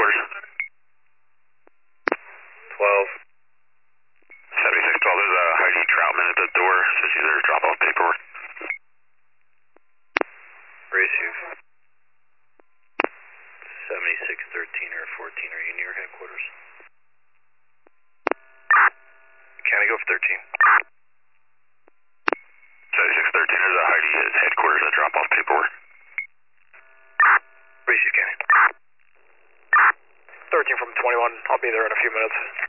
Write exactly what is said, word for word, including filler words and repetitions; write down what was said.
headquarters. twelve. seventy-six twelve, there's a Heidi Troutman at the door. Says she's there to drop off paperwork. Receive. seventy-six thirteen or fourteen, are you near headquarters? County, go for thirteen. seventy-six thirteen, there's a Heidi at headquarters to drop off paperwork. Receive, County. thirteen from twenty-one, I'll be there in a few minutes.